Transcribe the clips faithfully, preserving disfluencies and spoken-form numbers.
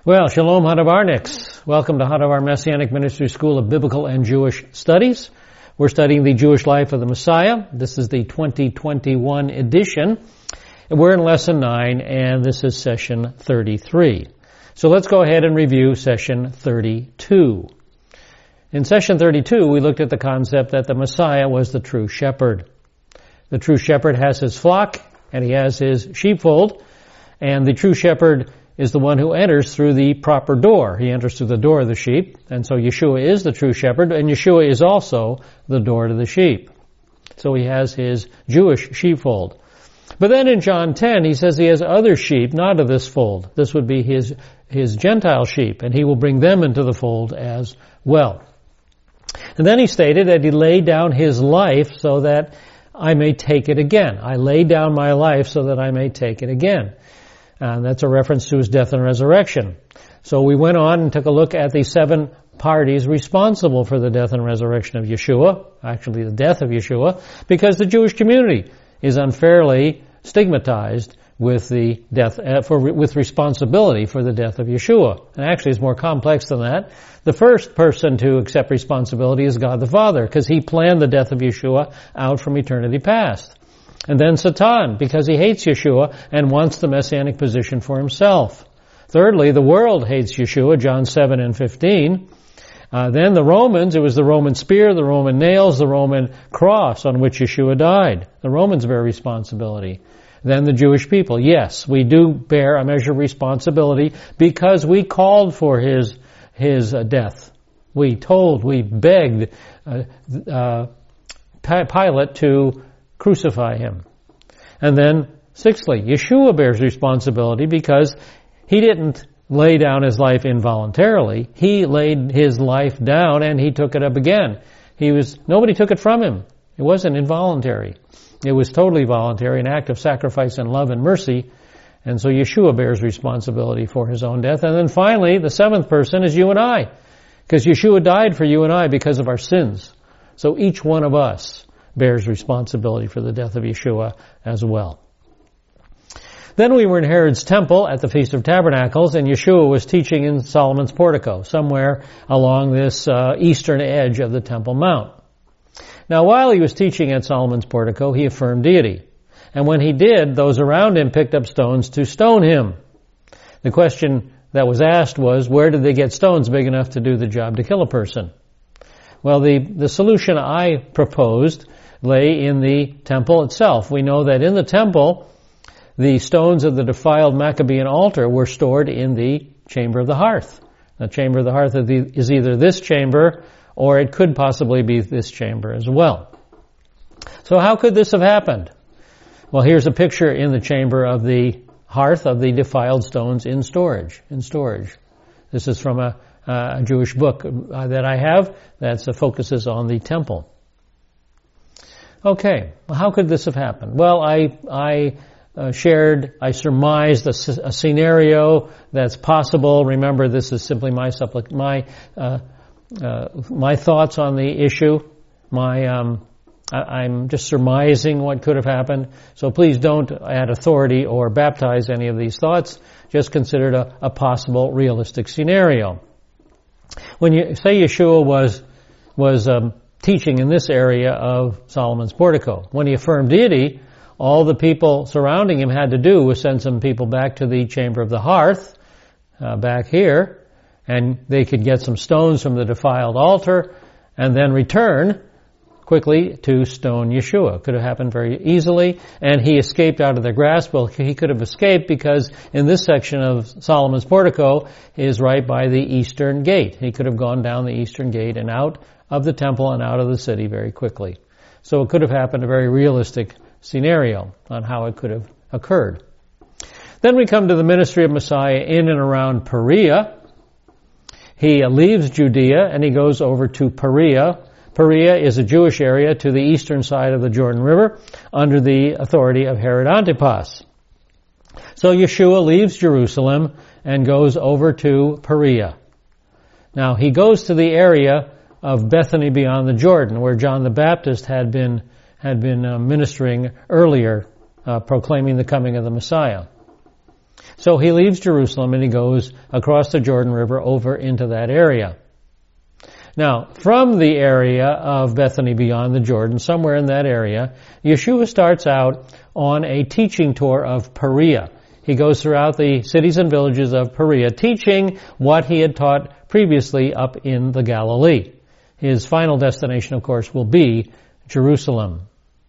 Well, Shalom Hadavarniks. Welcome to Hadavar Messianic Ministry School of Biblical and Jewish Studies. We're studying the Jewish life of the Messiah. This is the twenty twenty-one edition. And we're in Lesson nine, and this is Session thirty-three. So let's go ahead and review Session thirty-two. In Session thirty-two, we looked at the concept that the Messiah was the true shepherd. The true shepherd has his flock, and he has his sheepfold, and the true shepherd is the one who enters through the proper door. He enters through the door of the sheep, and so Yeshua is the true shepherd, and Yeshua is also the door to the sheep. So he has his Jewish sheepfold. But then in John ten, he says he has other sheep, not of this fold. This would be his, his Gentile sheep, and he will bring them into the fold as well. And then he stated that he laid down his life so that I may take it again. I lay down my life so that I may take it again. And that's a reference to his death and resurrection. So we went on and took a look at the seven parties responsible for the death and resurrection of Yeshua, actually the death of Yeshua, because the Jewish community is unfairly stigmatized with the death, uh, for, with responsibility for the death of Yeshua. And actually it's more complex than that. The first person to accept responsibility is God the Father, because he planned the death of Yeshua out from eternity past. And then Satan, because he hates Yeshua and wants the messianic position for himself. Thirdly, the world hates Yeshua, John seven and fifteen. Uh, then the Romans, it was the Roman spear, the Roman nails, the Roman cross on which Yeshua died. The Romans bear responsibility. Then the Jewish people. Yes, we do bear a measure of responsibility because we called for his, his uh, death. We told, we begged uh, uh, Pilate to crucify him. And then, sixthly, Yeshua bears responsibility because he didn't lay down his life involuntarily. He laid his life down and he took it up again. He was, nobody took it from him. It wasn't involuntary. It was totally voluntary, an act of sacrifice and love and mercy. And so Yeshua bears responsibility for his own death. And then finally, the seventh person is you and I. Because Yeshua died for you and I because of our sins. So each one of us bears responsibility for the death of Yeshua as well. Then we were in Herod's temple at the Feast of Tabernacles, and Yeshua was teaching in Solomon's portico, somewhere along this uh, eastern edge of the Temple Mount. Now, while he was teaching at Solomon's portico, he affirmed deity. And when he did, those around him picked up stones to stone him. The question that was asked was, where did they get stones big enough to do the job to kill a person? Well, the, the solution I proposed lay in the temple itself. We know that in the temple, the stones of the defiled Maccabean altar were stored in the chamber of the hearth. The chamber of the hearth is either this chamber or it could possibly be this chamber as well. So how could this have happened? Well, here's a picture in the chamber of the hearth of the defiled stones in storage. In storage. This is from a, a Jewish book that I have that focuses on the temple. Okay, well, how could this have happened? Well, I I uh, shared, I surmised a, a scenario that's possible. Remember, this is simply my supplic- my uh, uh, my thoughts on the issue. My um, I, I'm just surmising what could have happened. So please don't add authority or baptize any of these thoughts. Just consider it a, a possible, realistic scenario. When you say Yeshua was was um, teaching in this area of Solomon's portico. When he affirmed deity, all the people surrounding him had to do was send some people back to the chamber of the hearth, uh, back here, and they could get some stones from the defiled altar, and then return quickly to stone Yeshua. Could have happened very easily, and he escaped out of their grasp. Well, he could have escaped because in this section of Solomon's portico is right by the eastern gate. He could have gone down the eastern gate and out of the temple and out of the city very quickly. So it could have happened, a very realistic scenario on how it could have occurred. Then we come to the ministry of Messiah in and around Perea. He leaves Judea and he goes over to Perea. Perea is a Jewish area to the eastern side of the Jordan River under the authority of Herod Antipas. So Yeshua leaves Jerusalem and goes over to Perea. Now he goes to the area of Bethany beyond the Jordan, where John the Baptist had been had been uh, ministering earlier, uh, proclaiming the coming of the Messiah. So he leaves Jerusalem and he goes across the Jordan River over into that area. Now, from the area of Bethany beyond the Jordan, somewhere in that area, Yeshua starts out on a teaching tour of Perea. He goes throughout the cities and villages of Perea, teaching what he had taught previously up in the Galilee. His final destination, of course, will be Jerusalem.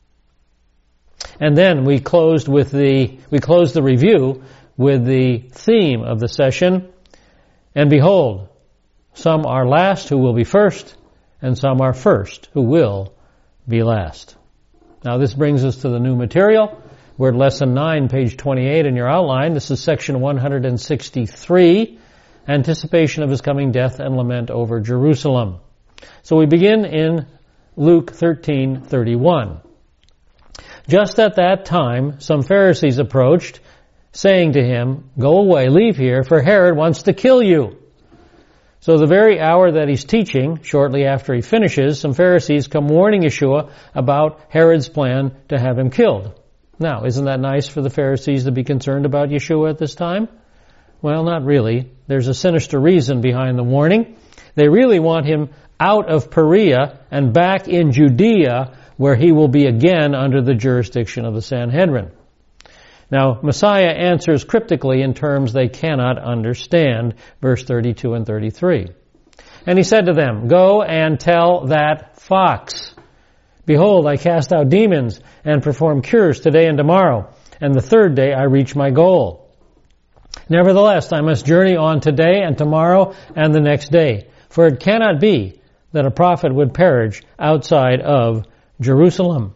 And then we closed with the, we closed the review with the theme of the session. And behold, some are last who will be first, and some are first who will be last. Now this brings us to the new material. We're at lesson nine, page twenty-eight in your outline. This is section one hundred sixty-three, anticipation of his coming death and lament over Jerusalem. So we begin in Luke thirteen thirty-one. Just at that time, some Pharisees approached, saying to him, "Go away, leave here, for Herod wants to kill you." So the very hour that he's teaching, shortly after he finishes, some Pharisees come warning Yeshua about Herod's plan to have him killed. Now, isn't that nice for the Pharisees to be concerned about Yeshua at this time? Well, not really. There's a sinister reason behind the warning. They really want him out of Perea and back in Judea, where he will be again under the jurisdiction of the Sanhedrin. Now, Messiah answers cryptically in terms they cannot understand, verse thirty-two and thirty-three. And he said to them, "Go and tell that fox, behold, I cast out demons and perform cures today and tomorrow, and the third day I reach my goal. Nevertheless, I must journey on today and tomorrow and the next day, for it cannot be that a prophet would perish outside of Jerusalem."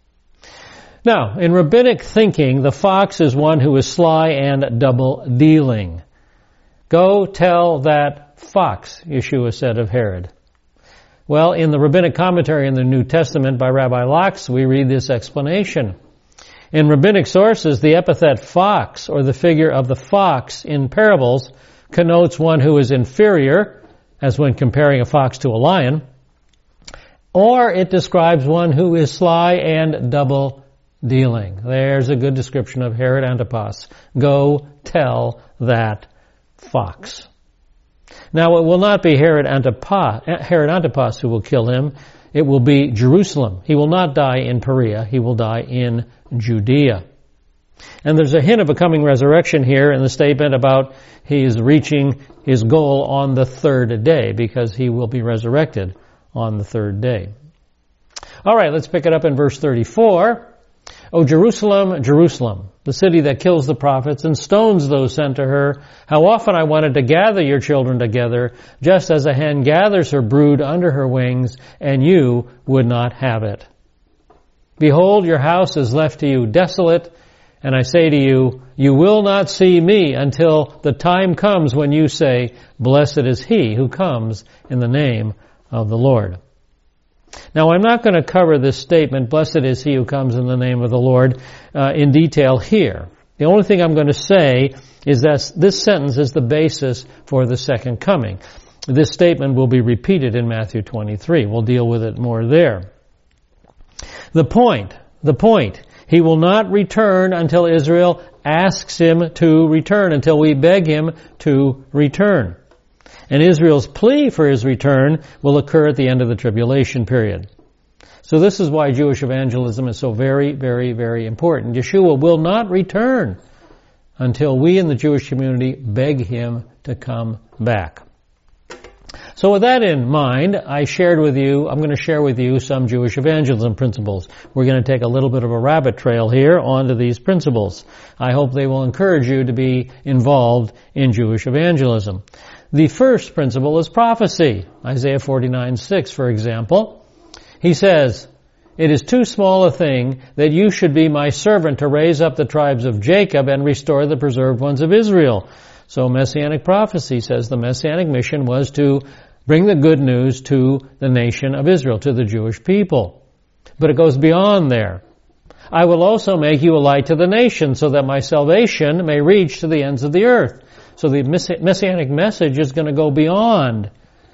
Now, in rabbinic thinking, the fox is one who is sly and double-dealing. "Go tell that fox," Yeshua said of Herod. Well, in the rabbinic commentary in the New Testament by Rabbi Lachs, we read this explanation. In rabbinic sources, the epithet fox, or the figure of the fox in parables, connotes one who is inferior, as when comparing a fox to a lion, or it describes one who is sly and double-dealing. Dealing. There's a good description of Herod Antipas. Go tell that fox. Now it will not be Herod Antipas, Herod Antipas who will kill him. It will be Jerusalem. He will not die in Perea. He will die in Judea. And there's a hint of a coming resurrection here in the statement about he is reaching his goal on the third day, because he will be resurrected on the third day. All right, let's pick it up in verse thirty-four. "O Jerusalem, Jerusalem, the city that kills the prophets and stones those sent to her, how often I wanted to gather your children together, just as a hen gathers her brood under her wings, and you would not have it. Behold, your house is left to you desolate, and I say to you, you will not see me until the time comes when you say, blessed is he who comes in the name of the Lord." Now, I'm not going to cover this statement, "Blessed is he who comes in the name of the Lord," uh, in detail here. The only thing I'm going to say is that this sentence is the basis for the second coming. This statement will be repeated in Matthew twenty-three. We'll deal with it more there. The point, the point, he will not return until Israel asks him to return, until we beg him to return. And Israel's plea for his return will occur at the end of the tribulation period. So this is why Jewish evangelism is so very, very, very important. Yeshua will not return until we in the Jewish community beg him to come back. So with that in mind, I shared with you, I'm going to share with you some Jewish evangelism principles. We're going to take a little bit of a rabbit trail here onto these principles. I hope they will encourage you to be involved in Jewish evangelism. The first principle is prophecy. Isaiah forty-nine six, for example. He says, "It is too small a thing that you should be my servant to raise up the tribes of Jacob and restore the preserved ones of Israel." So Messianic prophecy says the Messianic mission was to bring the good news to the nation of Israel, to the Jewish people. But it goes beyond there. "I will also make you a light to the nations, so that my salvation may reach to the ends of the earth." So the Messianic message is going to go beyond,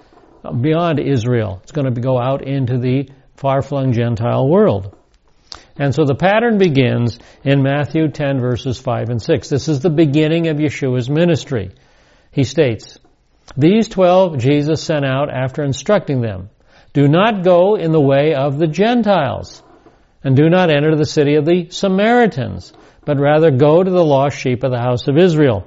beyond Israel. It's going to go out into the far-flung Gentile world. And so the pattern begins in Matthew ten, verses five and six. This is the beginning of Yeshua's ministry. He states, "These twelve Jesus sent out after instructing them, 'Do not go in the way of the Gentiles, and do not enter the city of the Samaritans, but rather go to the lost sheep of the house of Israel.'"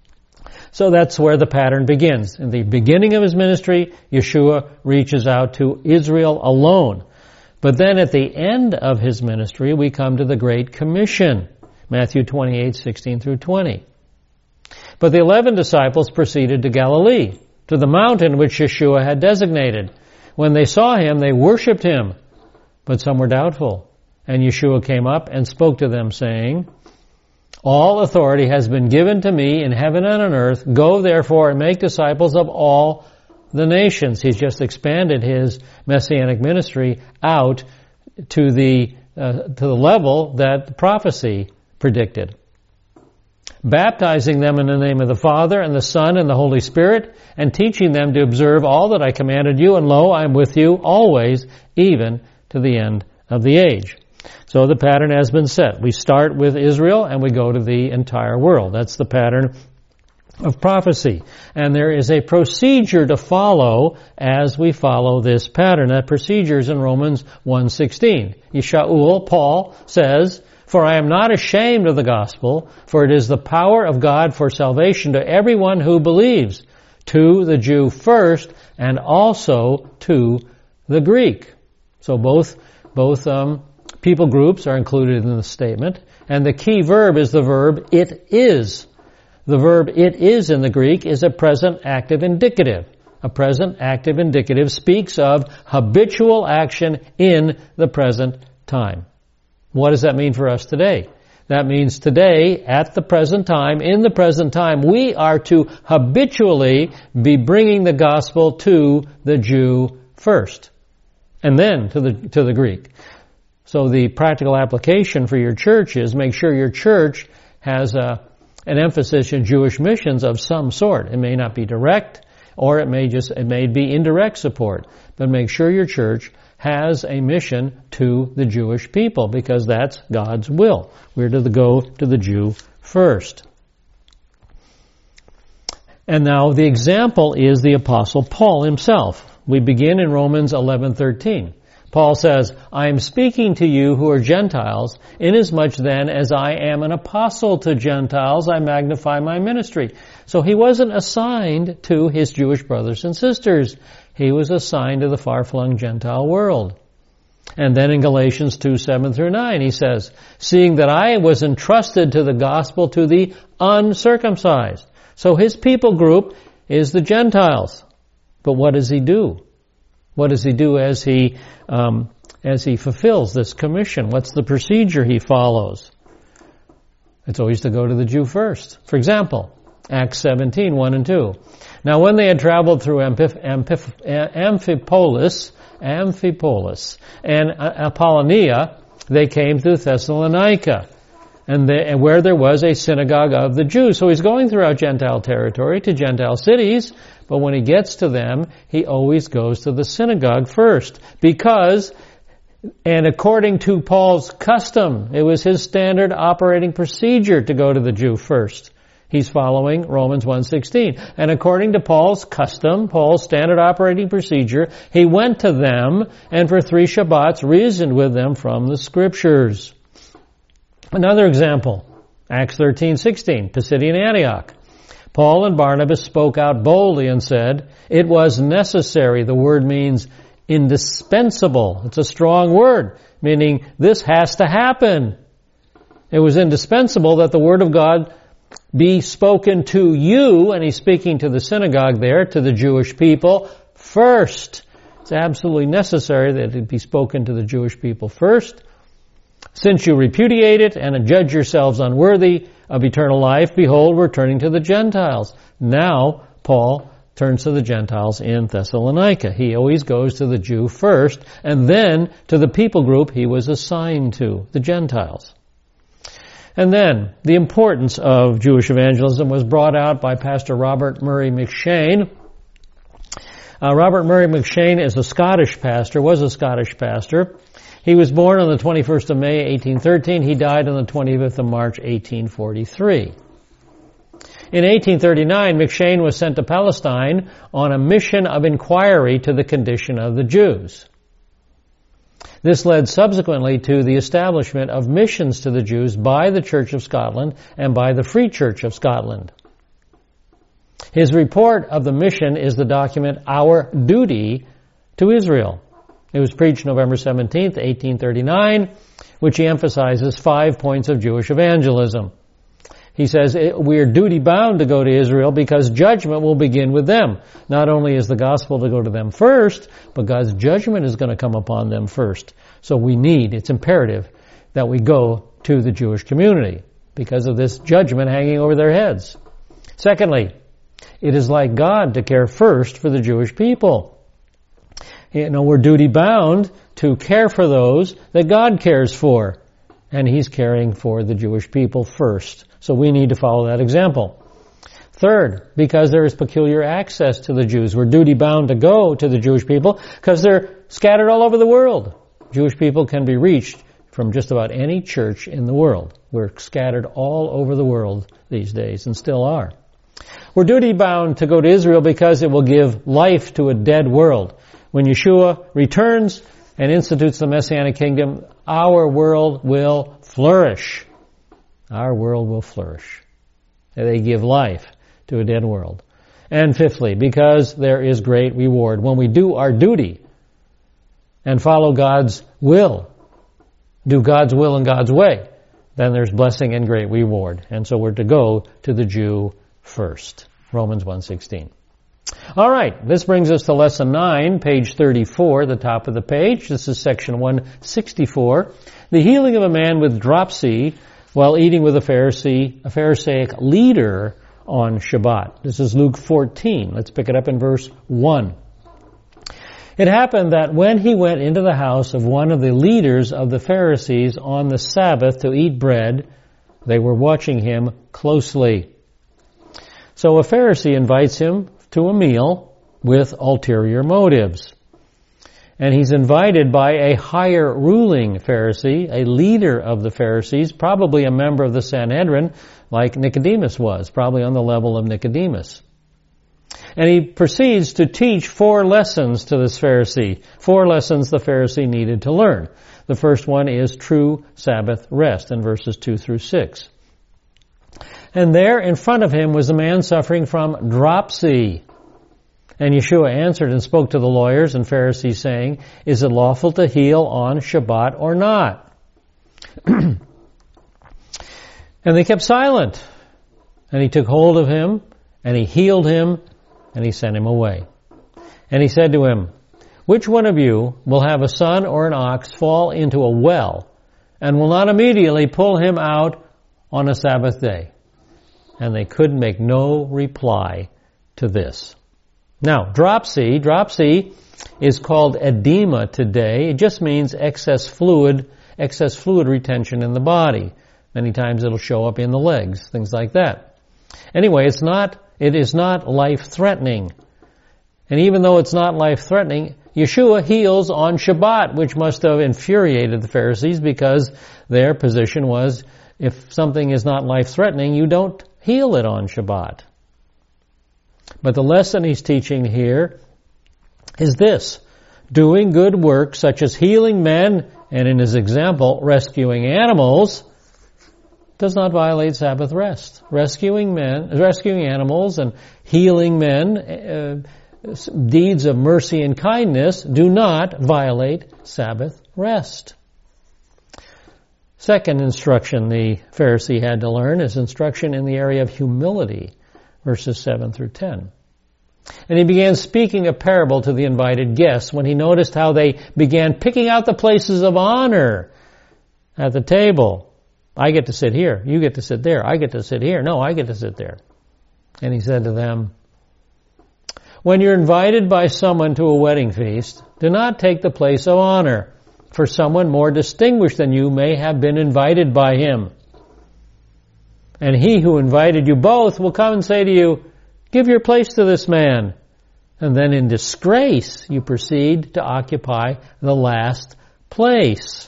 So that's where the pattern begins. In the beginning of his ministry, Yeshua reaches out to Israel alone. But then at the end of his ministry, we come to the Great Commission, Matthew twenty-eight, sixteen through twenty. "But the eleven disciples proceeded to Galilee, to the mountain which Yeshua had designated. When they saw him, they worshipped him, but some were doubtful. And Yeshua came up and spoke to them, saying, 'All authority has been given to me in heaven and on earth. Go therefore and make disciples of all the nations.'" He's just expanded his messianic ministry out to the uh, to the level that prophecy predicted. "Baptizing them in the name of the Father and the Son and the Holy Spirit, and teaching them to observe all that I commanded you, and lo, I am with you always, even to the end of the age." So the pattern has been set. We start with Israel and we go to the entire world. That's the pattern of prophecy. And there is a procedure to follow as we follow this pattern. That procedure is in Romans one sixteen. Yeshaul, Paul, says, "For I am not ashamed of the gospel, for it is the power of God for salvation to everyone who believes, to the Jew first, and also to the Greek." So both, both, um, people groups are included in the statement. And the key verb is the verb "it is." The verb "it is" in the Greek is a present active indicative. A present active indicative speaks of habitual action in the present time. What does that mean for us today? That means today, at the present time, in the present time, we are to habitually be bringing the gospel to the Jew first, and then to the to the Greek. So the practical application for your church is make sure your church has a, an emphasis in Jewish missions of some sort. It may not be direct, or it may just it may be indirect support, but make sure your church has a mission to the Jewish people, because that's God's will. We're to go to the Jew first. And now the example is the Apostle Paul himself. We begin in Romans eleven thirteen. Paul says, "I am speaking to you who are Gentiles, inasmuch then as I am an apostle to Gentiles, I magnify my ministry." So he wasn't assigned to his Jewish brothers and sisters. He was assigned to the far-flung Gentile world. And then in Galatians two, seven through nine, he says, "Seeing that I was entrusted to the gospel to the uncircumcised." So his people group is the Gentiles. But what does he do? What does he do as he um, as he fulfills this commission? What's the procedure he follows? It's always to go to the Jew first. For example, Acts seventeen, one and two. "Now when they had traveled through Amphip- Amphip- Amphipolis, Amphipolis and Apollonia, they came to Thessalonica, and, they, and where there was a synagogue of the Jews." So he's going throughout Gentile territory to Gentile cities, but when he gets to them, he always goes to the synagogue first, because, and according to Paul's custom, it was his standard operating procedure to go to the Jew first. He's following Romans one sixteen. And according to Paul's custom, Paul's standard operating procedure, he went to them and for three Shabbats reasoned with them from the Scriptures. Another example, Acts thirteen sixteen, Pisidian Antioch. Paul and Barnabas spoke out boldly and said, "It was necessary." The word means indispensable. It's a strong word, meaning this has to happen. It was indispensable that the Word of God be spoken to you, and he's speaking to the synagogue there, to the Jewish people, first. It's absolutely necessary that it be spoken to the Jewish people first. "Since you repudiate it and judge yourselves unworthy of eternal life, behold, we're turning to the Gentiles." Now, Paul turns to the Gentiles in Thessalonica. He always goes to the Jew first, and then to the people group he was assigned to, the Gentiles. And then, the importance of Jewish evangelism was brought out by Pastor Robert Murray McShane. Uh, Robert Murray McShane is a Scottish pastor, was a Scottish pastor. He was born on the twenty-first of May, eighteen thirteen. He died on the twenty-fifth of March, eighteen forty-three. In eighteen thirty-nine, McCheyne was sent to Palestine on a mission of inquiry to the condition of the Jews. This led subsequently to the establishment of missions to the Jews by the Church of Scotland and by the Free Church of Scotland. His report of the mission is the document Our Duty to Israel. It was preached November seventeenth, eighteen thirty-nine, which he emphasizes five points of Jewish evangelism. He says, we are duty-bound to go to Israel because judgment will begin with them. Not only is the gospel to go to them first, but God's judgment is going to come upon them first. So we need, it's imperative, that we go to the Jewish community because of this judgment hanging over their heads. Secondly, it is like God to care first for the Jewish people. You know, we're duty-bound to care for those that God cares for. And He's caring for the Jewish people first. So we need to follow that example. Third, because there is peculiar access to the Jews. We're duty-bound to go to the Jewish people because they're scattered all over the world. Jewish people can be reached from just about any church in the world. We're scattered all over the world these days and still are. We're duty-bound to go to Israel because it will give life to a dead world. When Yeshua returns and institutes the Messianic kingdom, our world will flourish. Our world will flourish. They give life to a dead world. And fifthly, because there is great reward. When we do our duty and follow God's will, do God's will in God's way, then there's blessing and great reward. And so we're to go to the Jew first. Romans one sixteen. All right, this brings us to lesson nine, page thirty-four, the top of the page. This is section one sixty-four. The healing of a man with dropsy while eating with a Pharisee, a Pharisaic leader on Shabbat. This is Luke fourteen. Let's pick it up in verse one. It happened that when he went into the house of one of the leaders of the Pharisees on the Sabbath to eat bread, they were watching him closely. So a Pharisee invites him to a meal with ulterior motives. And he's invited by a higher ruling Pharisee, a leader of the Pharisees, probably a member of the Sanhedrin, like Nicodemus was, probably on the level of Nicodemus. And he proceeds to teach four lessons to this Pharisee, four lessons the Pharisee needed to learn. The first one is true Sabbath rest in verses two through six. And there in front of him was a man suffering from dropsy. And Yeshua answered and spoke to the lawyers and Pharisees, saying, is it lawful to heal on Shabbat or not? And they kept silent. And he took hold of him, and he healed him, and he sent him away. And he said to him, which one of you will have a son or an ox fall into a well, and will not immediately pull him out on a Sabbath day? And they could make no reply to this. Now, dropsy, dropsy is called edema today. It just means excess fluid, excess fluid retention in the body. Many times it'll show up in the legs, things like that. Anyway, it's not, it is not life-threatening. And even though it's not life-threatening, Yeshua heals on Shabbat, which must have infuriated the Pharisees because their position was, if something is not life-threatening, you don't heal it on Shabbat. But the lesson he's teaching here is this. Doing good work, such as healing men, and in his example, rescuing animals, does not violate Sabbath rest. Rescuing men, rescuing animals and healing men, uh, deeds of mercy and kindness do not violate Sabbath rest. Second instruction the Pharisee had to learn is instruction in the area of humility, verses seven through ten. And he began speaking a parable to the invited guests when he noticed how they began picking out the places of honor at the table. I get to sit here. You get to sit there. I get to sit here. No, I get to sit there. And he said to them, when you're invited by someone to a wedding feast, do not take the place of honor, for someone more distinguished than you may have been invited by him. And he who invited you both will come and say to you, give your place to this man. And then in disgrace you proceed to occupy the last place.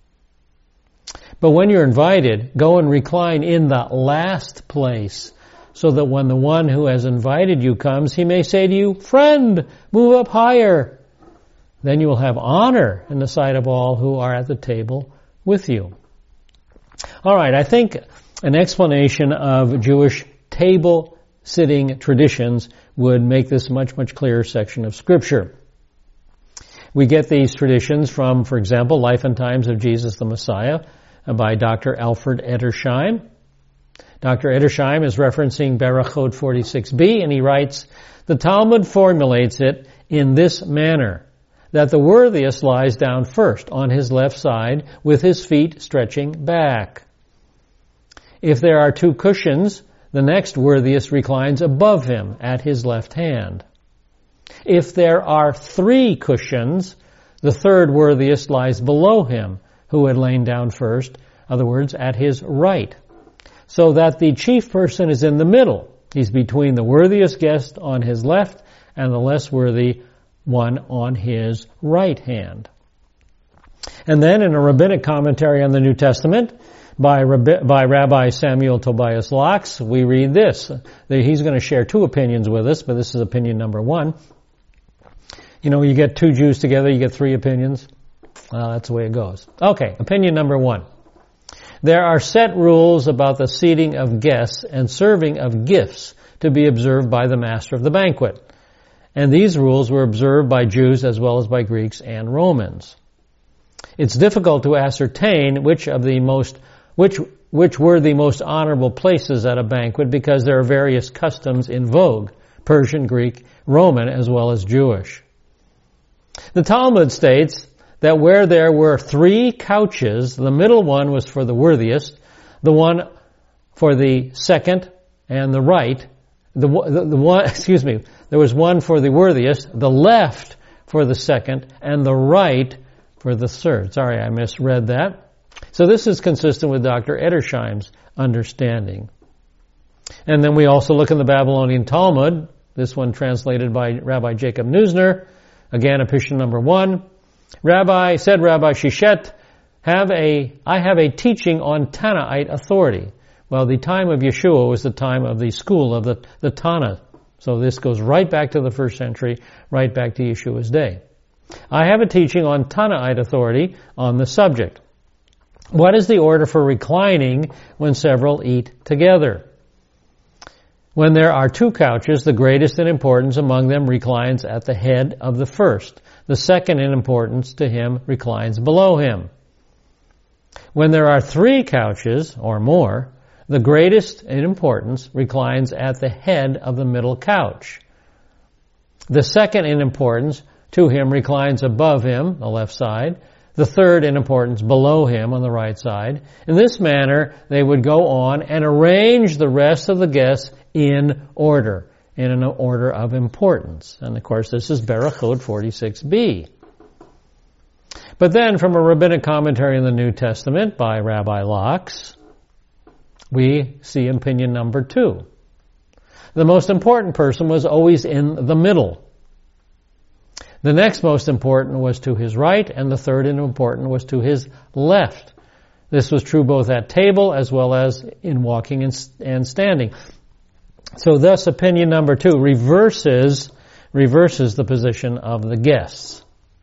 But when you're invited, go and recline in the last place, so that when the one who has invited you comes, he may say to you, "Friend, move up higher." Then you will have honor in the sight of all who are at the table with you. All right, I think an explanation of Jewish table-sitting traditions would make this a much, much clearer section of Scripture. We get these traditions from, for example, Life and Times of Jesus the Messiah by Doctor Alfred Edersheim. Doctor Edersheim is referencing Berachot forty-six b, and he writes, "The Talmud formulates it in this manner, that the worthiest lies down first on his left side with his feet stretching back. If there are two cushions, the next worthiest reclines above him at his left hand. If there are three cushions, the third worthiest lies below him, who had lain down first, in other words, at his right, so that the chief person is in the middle. He's between the worthiest guest on his left and the less worthy one on his right hand." And then in a rabbinic commentary on the New Testament by, by Rabbi Samuel Tobias Laux, we read this. He's going to share two opinions with us, but this is opinion number one. You know, you get two Jews together, you get three opinions. Well, that's the way it goes. Okay, opinion number one. There are set rules about the seating of guests and serving of gifts to be observed by the master of the banquet. And these rules were observed by Jews as well as by Greeks and Romans. It's difficult to ascertain which of the most, which, which were the most honorable places at a banquet because there are various customs in vogue, Persian, Greek, Roman, as well as Jewish. The Talmud states that where there were three couches, the middle one was for the worthiest, the one for the second and the right, the, the, the one, excuse me, there was one for the worthiest, the left for the second, and the right for the third. Sorry, I misread that. So this is consistent with Doctor Edersheim's understanding. And then we also look in the Babylonian Talmud, this one translated by Rabbi Jacob Neusner, again, opinion number one. Rabbi, said Rabbi Shishet, have a, I have a teaching on Tanaite authority. Well, the time of Yeshua was the time of the school of the, the Tana. So this goes right back to the first century, right back to Yeshua's day. I have a teaching on Tanaite authority on the subject. What is the order for reclining when several eat together? When there are two couches, the greatest in importance among them reclines at the head of the first. The second in importance to him reclines below him. When there are three couches or more, the greatest in importance reclines at the head of the middle couch. The second in importance to him reclines above him, the left side. The third in importance below him on the right side. In this manner, they would go on and arrange the rest of the guests in order, in an order of importance. And of course, this is Berachot forty-six b. But then from a rabbinic commentary in the New Testament by Rabbi Laux, we see opinion number two. The most important person was always in the middle. The next most important was to his right, and the third in important was to his left. This was true both at table as well as in walking and standing. So thus opinion number two reverses, reverses the position of the guests.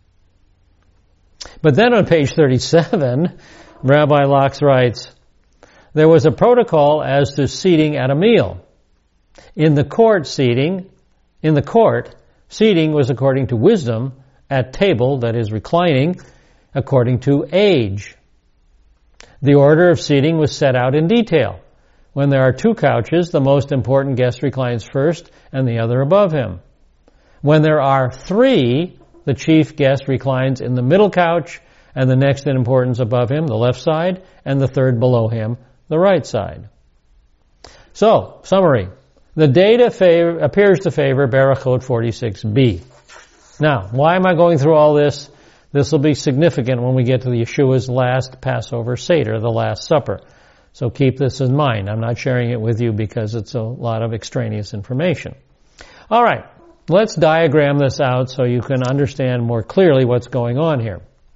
But then on page thirty-seven, Rabbi Laux writes, there was a protocol as to seating at a meal. In the court seating, in the court, seating was according to wisdom, at table, that is reclining, according to age. The order of seating was set out in detail. When there are two couches, the most important guest reclines first and the other above him. When there are three, the chief guest reclines in the middle couch and the next in importance above him, the left side, and the third below him, the right side. So, summary. The data favor, appears to favor Berachot forty-six b. Now, why am I going through all this? This will be significant when we get to the Yeshua's last Passover Seder, the Last Supper. So keep this in mind. I'm not sharing it with you because it's a lot of extraneous information. All right, let's diagram this out so you can understand more clearly what's going on here.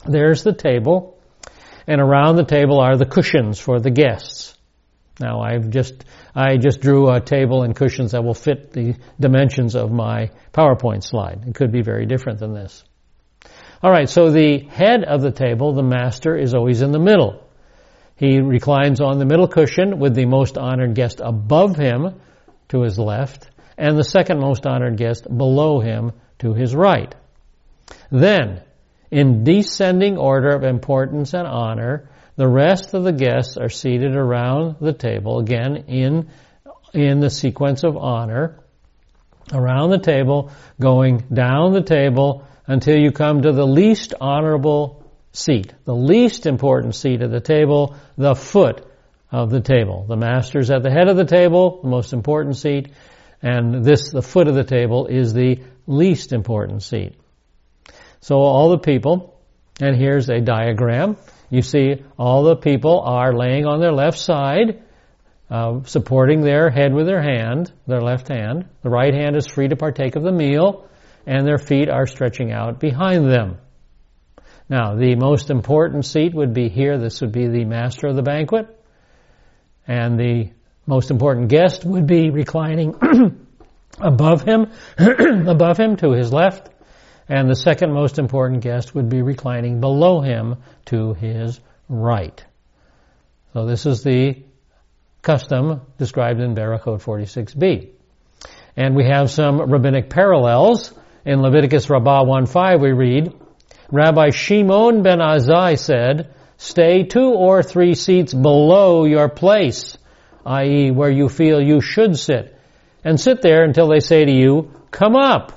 There's the table, and around the table are the cushions for the guests. Now, I've just I just drew a table and cushions that will fit the dimensions of my PowerPoint slide. It could be very different than this. All right, so the head of the table, the master, is always in the middle. He reclines on the middle cushion with the most honored guest above him to his left, and the second most honored guest below him to his right. Then, in descending order of importance and honor, the rest of the guests are seated around the table, again, in, in the sequence of honor, around the table, going down the table until you come to the least honorable seat, the least important seat at the table, the foot of the table. The master's at the head of the table, the most important seat, and this, the foot of the table, is the least important seat. So all the people, and here's a diagram. You see all the people are laying on their left side, uh, supporting their head with their hand, their left hand. The right hand is free to partake of the meal, and their feet are stretching out behind them. Now, the most important seat would be here. This would be the master of the banquet. And the most important guest would be reclining above him, above him to his left. And the second most important guest would be reclining below him to his right. So this is the custom described in Berah Code forty-six b. And we have some rabbinic parallels. In Leviticus Rabbah one five we read, Rabbi Shimon ben Azai said, stay two or three seats below your place, that is where you feel you should sit, and sit there until they say to you, come up.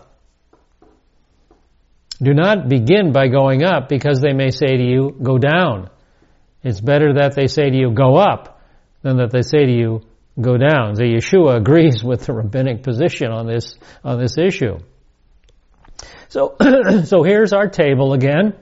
Do not begin by going up, because they may say to you, go down. It's better that they say to you, go up, than that they say to you, go down. So Yeshua agrees with the rabbinic position on this, on this issue. So, so here's our table again.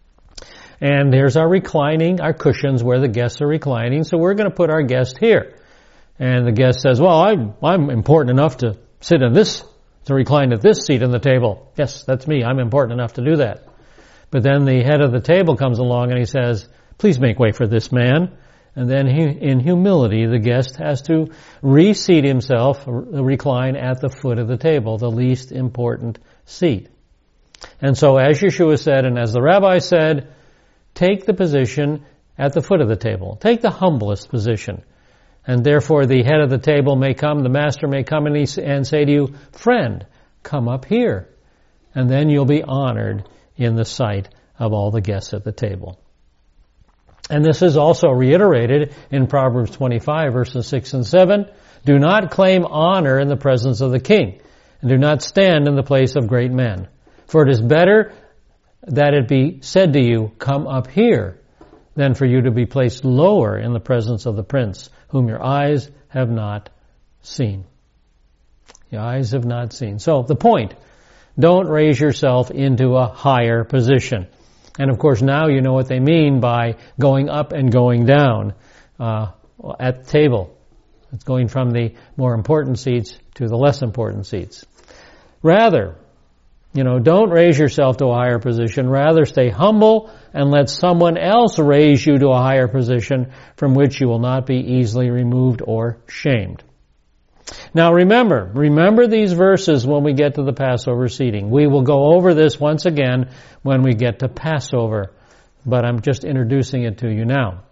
And there's our reclining, our cushions where the guests are reclining. So we're going to put our guest here. And the guest says, well, I'm, I'm important enough to sit in this, to recline at this seat in the table. Yes, that's me. I'm important enough to do that. But then the head of the table comes along and he says, please make way for this man. And then he, in humility, the guest has to reseat himself, recline at the foot of the table, the least important seat. And so as Yeshua said, and as the rabbi said, take the position at the foot of the table. Take the humblest position. And therefore the head of the table may come, the master may come and, he, and say to you, friend, come up here. And then you'll be honored in the sight of all the guests at the table. And this is also reiterated in Proverbs twenty-five, verses six and seven. Do not claim honor in the presence of the king, and do not stand in the place of great men. For it is better that it be said to you, come up here, than for you to be placed lower in the presence of the prince, whom your eyes have not seen. Your eyes have not seen. So the point, don't raise yourself into a higher position. And of course now you know what they mean by going up and going down uh, at the table. It's going from the more important seats to the less important seats. Rather, you know, don't raise yourself to a higher position. Rather, stay humble and let someone else raise you to a higher position from which you will not be easily removed or shamed. Now remember, remember these verses when we get to the Passover seating. We will go over this once again when we get to Passover, but I'm just introducing it to you now.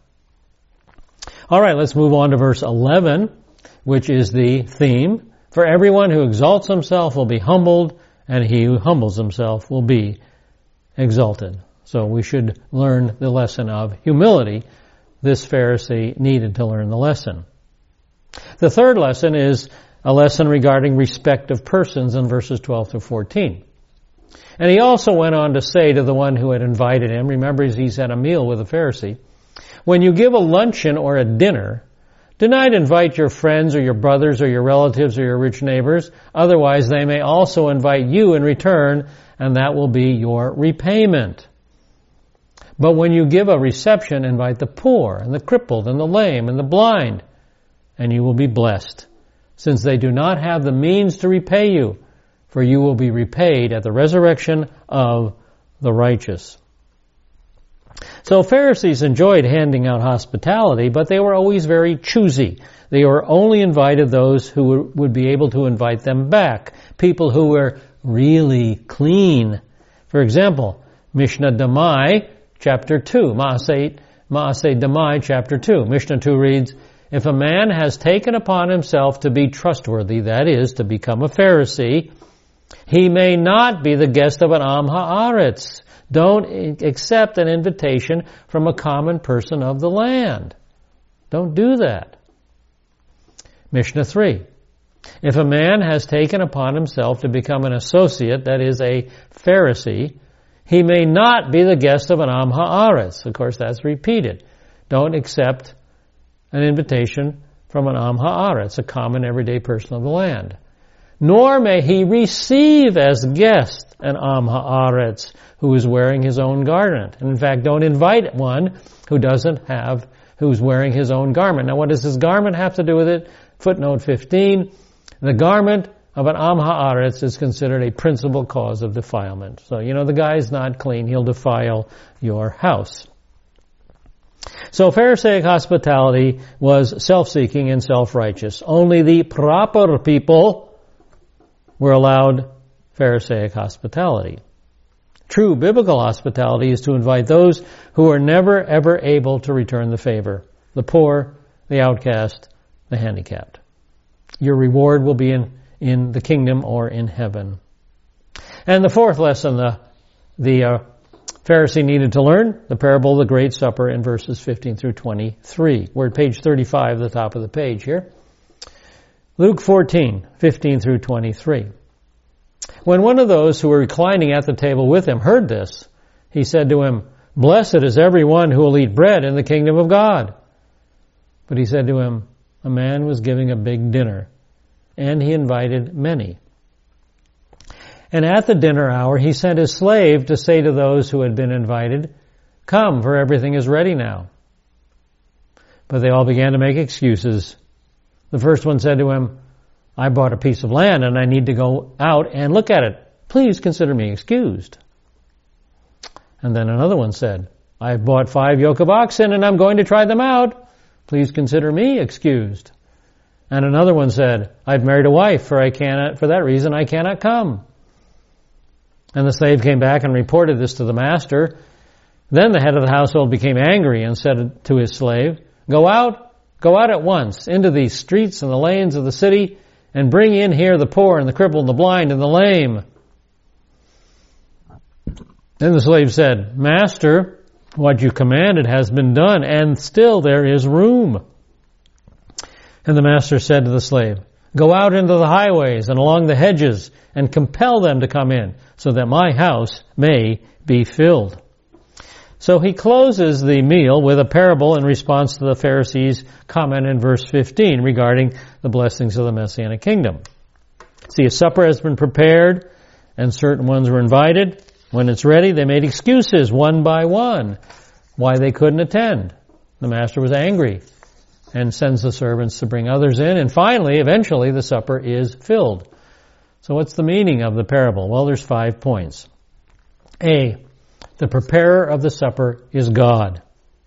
All right, let's move on to verse eleven, which is the theme. For everyone who exalts himself will be humbled, and he who humbles himself will be exalted. So we should learn the lesson of humility. This Pharisee needed to learn the lesson. The third lesson is a lesson regarding respect of persons in verses twelve to fourteen. And he also went on to say to the one who had invited him, remember he's had a meal with a Pharisee, when you give a luncheon or a dinner, do not invite your friends or your brothers or your relatives or your rich neighbors. Otherwise, they may also invite you in return, and that will be your repayment. But when you give a reception, invite the poor and the crippled and the lame and the blind, and you will be blessed, since they do not have the means to repay you, for you will be repaid at the resurrection of the righteous. So Pharisees enjoyed handing out hospitality, but they were always very choosy. They were only invited those who would be able to invite them back, people who were really clean. For example, Mishnah Damai, chapter two, Maaseh, Maaseh Damai, chapter two. Mishnah two reads, if a man has taken upon himself to be trustworthy, that is, to become a Pharisee, he may not be the guest of an Am Haaretz. Don't accept an invitation from a common person of the land. Don't do that. Mishnah three. If a man has taken upon himself to become an associate, that is, a Pharisee, he may not be the guest of an Am Haaretz. Of course, that's repeated. Don't accept an invitation from an Am Haaretz, a common everyday person of the land. Nor may he receive as guest an Am Haaretz who is wearing his own garment. And in fact, don't invite one who doesn't have, who's wearing his own garment. Now, what does his garment have to do with it? Footnote fifteen, the garment of an Am Haaretz is considered a principal cause of defilement. So, you know, the guy's not clean, he'll defile your house. So Pharisaic hospitality was self-seeking and self-righteous. Only the proper people were allowed Pharisaic hospitality. True biblical hospitality is to invite those who are never ever able to return the favor. The poor, the outcast, the handicapped. Your reward will be in, in the kingdom or in heaven. And the fourth lesson the, the uh, Pharisee needed to learn, the parable of the Great Supper in verses fifteen through twenty-three. We're at page thirty-five, the top of the page here. Luke fourteen, fifteen through twenty-three. When one of those who were reclining at the table with him heard this, he said to him, blessed is everyone who will eat bread in the kingdom of God. But he said to him, a man was giving a big dinner, and he invited many. And at the dinner hour he sent his slave to say to those who had been invited, come, for everything is ready now. But they all began to make excuses. The first one said to him, I bought a piece of land and I need to go out and look at it. Please consider me excused. And then another one said, I've bought five yoke of oxen and I'm going to try them out. Please consider me excused. And another one said, I've married a wife, for I cannot, for that reason I cannot come. And the slave came back and reported this to the master. Then the head of the household became angry and said to his slave, Go out, go out at once into the streets and the lanes of the city and bring in here the poor and the crippled and the blind and the lame. Then the slave said, Master, what you commanded has been done, and still there is room. And the master said to the slave, Go out into the highways and along the hedges and compel them to come in, so that my house may be filled. So he closes the meal with a parable in response to the Pharisees' comment in verse fifteen regarding the blessings of the Messianic kingdom. See, a supper has been prepared and certain ones were invited. When it's ready, they made excuses one by one why they couldn't attend. The master was angry and sends the servants to bring others in. And finally, eventually, the supper is filled. So what's the meaning of the parable? Well, there's five points. A, the preparer of the supper is God.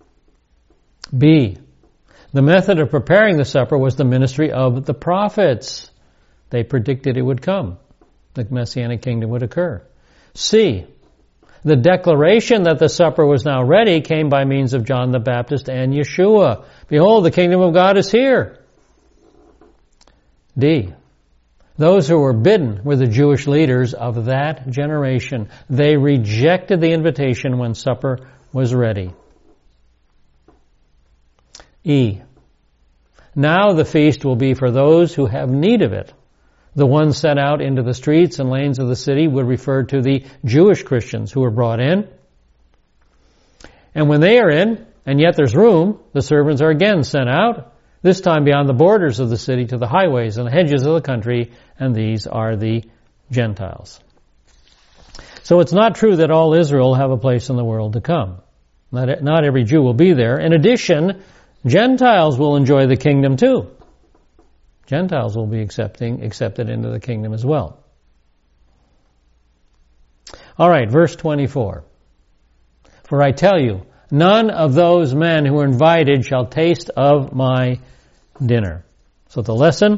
B, the method of preparing the supper was the ministry of the prophets. They predicted it would come. The Messianic kingdom would occur. C, the declaration that the supper was now ready came by means of John the Baptist and Yeshua. Behold, the kingdom of God is here. D, those who were bidden were the Jewish leaders of that generation. They rejected the invitation when supper was ready. E, now the feast will be for those who have need of it. The ones sent out into the streets and lanes of the city would refer to the Jewish Christians who were brought in. And when they are in, and yet there's room, the servants are again sent out, this time beyond the borders of the city to the highways and the hedges of the country, and these are the Gentiles. So it's not true that all Israel have a place in the world to come. Not, not every Jew will be there. In addition, Gentiles will enjoy the kingdom too. Gentiles will be accepting, accepted into the kingdom as well. All right, verse twenty-four. For I tell you, none of those men who are invited shall taste of my dinner. So the lesson,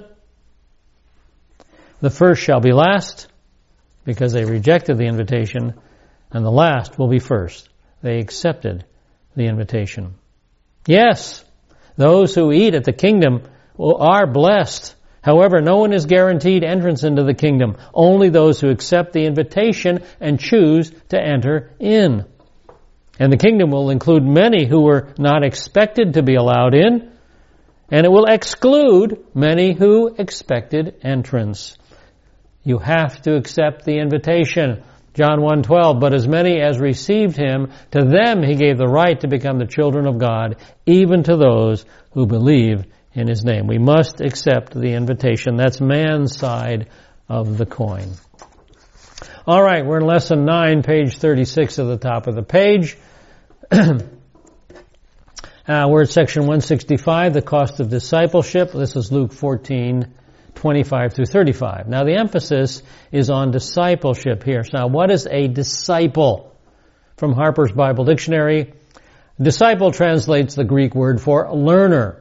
the first shall be last because they rejected the invitation, and the last will be first. They accepted the invitation. Yes, those who eat at the kingdom are blessed. However, no one is guaranteed entrance into the kingdom. Only those who accept the invitation and choose to enter in. And the kingdom will include many who were not expected to be allowed in, and it will exclude many who expected entrance. You have to accept the invitation. John one twelve, but as many as received him, to them he gave the right to become the children of God, even to those who believe in his name. We must accept the invitation. That's man's side of the coin. All right, we're in lesson nine, page thirty-six at the top of the page. uh, we're at section one sixty-five, the cost of discipleship. This is Luke fourteen, twenty-five through thirty-five. Now the emphasis is on discipleship here. So now what is a disciple? From Harper's Bible Dictionary, disciple translates the Greek word for learner.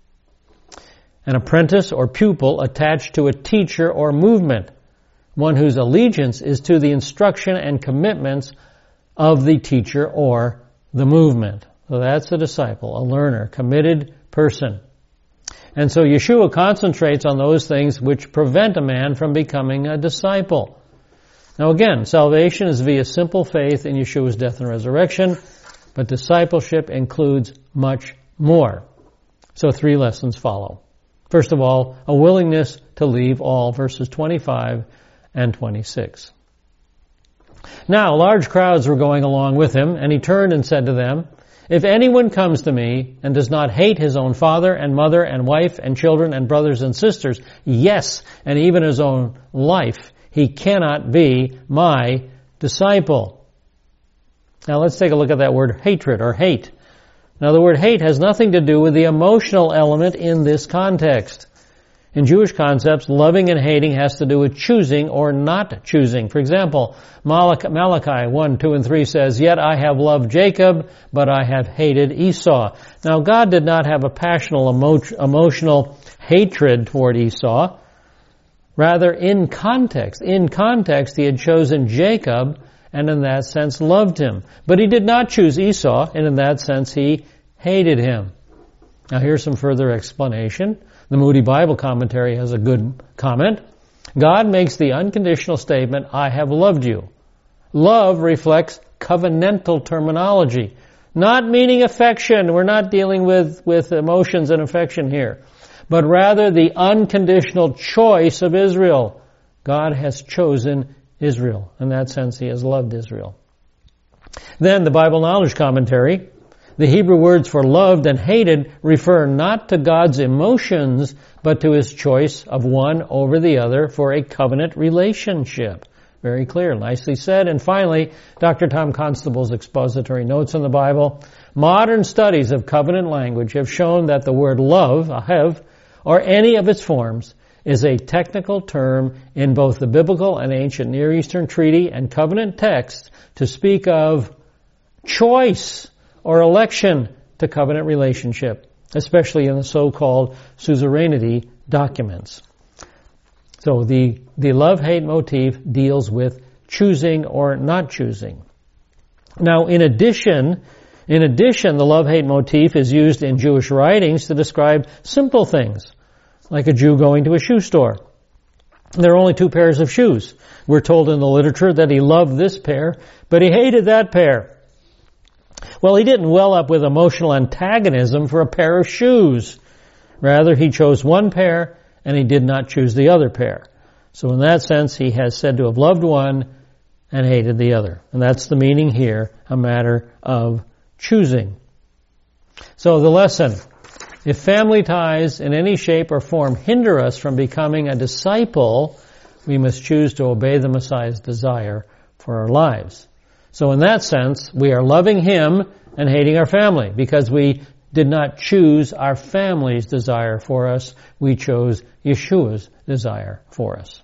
An apprentice or pupil attached to a teacher or movement. One whose allegiance is to the instruction and commitments of the teacher or the movement. So that's a disciple, a learner, committed person. And so Yeshua concentrates on those things which prevent a man from becoming a disciple. Now again, salvation is via simple faith in Yeshua's death and resurrection, but discipleship includes much more. So three lessons follow. First of all, a willingness to leave all, verses twenty-five and twenty-six. Now, large crowds were going along with him, and he turned and said to them, if anyone comes to me and does not hate his own father and mother and wife and children and brothers and sisters, yes, and even his own life, he cannot be my disciple. Now let's take a look at that word hatred or hate. Now the word hate has nothing to do with the emotional element in this context. In Jewish concepts, loving and hating has to do with choosing or not choosing. For example, Malachi one, two, and three says, yet I have loved Jacob, but I have hated Esau. Now God did not have a passional emo- emotional hatred toward Esau. Rather, in context, in context, he had chosen Jacob and in that sense loved him. But he did not choose Esau, and in that sense he hated him. Now here's some further explanation. The Moody Bible Commentary has a good comment. God makes the unconditional statement, I have loved you. Love reflects covenantal terminology, not meaning affection. We're not dealing with, with emotions and affection here, but rather the unconditional choice of Israel. God has chosen Israel. In that sense, he has loved Israel. Then the Bible Knowledge Commentary, the Hebrew words for loved and hated refer not to God's emotions, but to his choice of one over the other for a covenant relationship. Very clear, nicely said. And finally, Doctor Tom Constable's expository notes on the Bible. Modern studies of covenant language have shown that the word love, ahev, or any of its forms, is a technical term in both the biblical and ancient Near Eastern treaty and covenant texts to speak of choice or election to covenant relationship, especially in the so-called suzerainty documents. So the, the love-hate motif deals with choosing or not choosing. Now, in addition, in addition, the love-hate motif is used in Jewish writings to describe simple things, like a Jew going to a shoe store. There are only two pairs of shoes. We're told in the literature that he loved this pair, but he hated that pair. Well, he didn't well up with emotional antagonism for a pair of shoes. Rather, he chose one pair and he did not choose the other pair. So in that sense, he has said to have loved one and hated the other. And that's the meaning here, a matter of choosing. So the lesson, if family ties in any shape or form hinder us from becoming a disciple, we must choose to obey the Messiah's desire for our lives. So in that sense, we are loving him and hating our family because we did not choose our family's desire for us. We chose Yeshua's desire for us.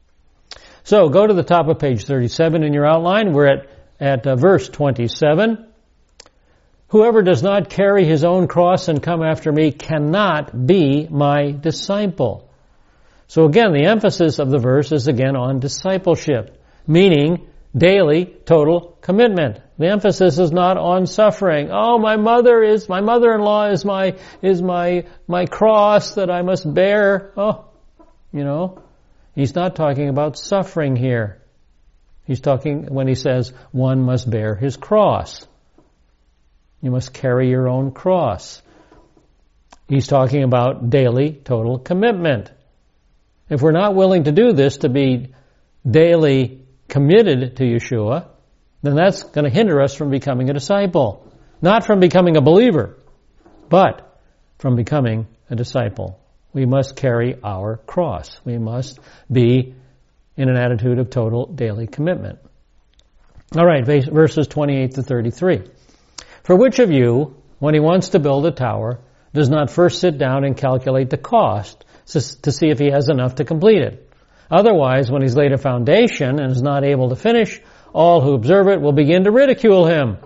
So go to the top of page thirty-seven in your outline. We're at, at uh, verse twenty-seven. Whoever does not carry his own cross and come after me cannot be my disciple. So again, the emphasis of the verse is again on discipleship, meaning daily, total commitment. The emphasis is not on suffering. Oh, my mother is, my mother-in-law is my, is my, my cross that I must bear. Oh, you know, he's not talking about suffering here. He's talking when he says one must bear his cross. You must carry your own cross. He's talking about daily, total commitment. If we're not willing to do this, to be daily committed to Yeshua, then that's going to hinder us from becoming a disciple. Not from becoming a believer, but from becoming a disciple. We must carry our cross. We must be in an attitude of total daily commitment. All right, verses twenty-eight to thirty-three. For which of you, when he wants to build a tower, does not first sit down and calculate the cost to see if he has enough to complete it? Otherwise, when he's laid a foundation and is not able to finish, all who observe it will begin to ridicule him.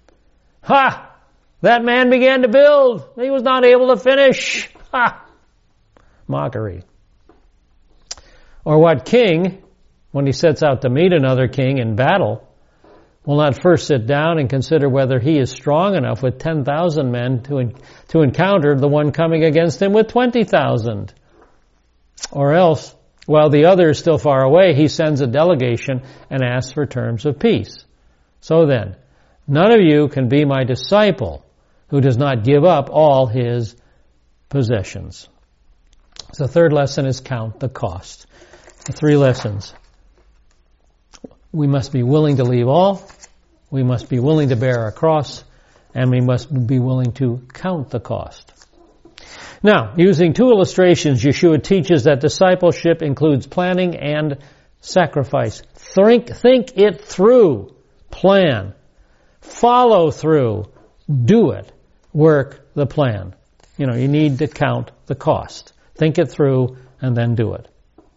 Ha! That man began to build. He was not able to finish. Ha! Mockery. Or what king, when he sets out to meet another king in battle, will not first sit down and consider whether he is strong enough with ten thousand men to, to encounter the one coming against him with twenty thousand? Or else, while the other is still far away, he sends a delegation and asks for terms of peace. So then, none of you can be my disciple who does not give up all his possessions. So the third lesson is count the cost. The three lessons. We must be willing to leave all, we must be willing to bear our cross, and we must be willing to count the cost. Now, using two illustrations, Yeshua teaches that discipleship includes planning and sacrifice. Think, think it through. Plan. Follow through. Do it. Work the plan. You know, you need to count the cost. Think it through and then do it.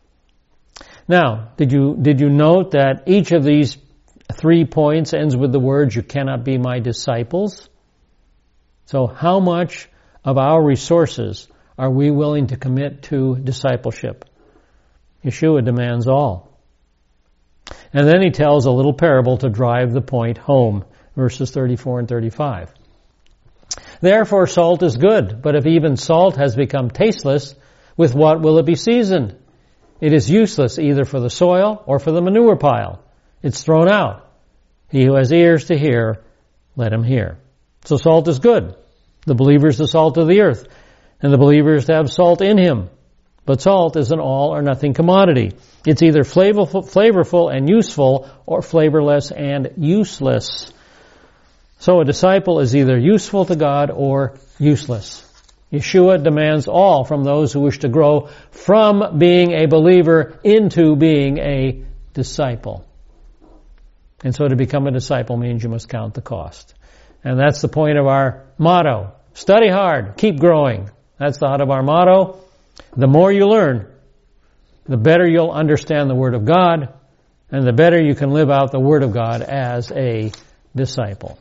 Now, did you, did you note that each of these three points ends with the words, you cannot be my disciples? So how much of our resources are we willing to commit to discipleship? Yeshua demands all. And then he tells a little parable to drive the point home, verses thirty-four and thirty-five. Therefore salt is good, but if even salt has become tasteless, with what will it be seasoned? It is useless either for the soil or for the manure pile. It's thrown out. He who has ears to hear, let him hear. So salt is good. The believer is the salt of the earth, and the believer is to have salt in him. But salt is an all or nothing commodity. It's either flavorful, flavorful and useful, or flavorless and useless. So a disciple is either useful to God or useless. Yeshua demands all from those who wish to grow from being a believer into being a disciple. And so to become a disciple means you must count the cost. And that's the point of our motto. Study hard, keep growing. That's the heart of our motto. The more you learn, the better you'll understand the Word of God, and the better you can live out the Word of God as a disciple.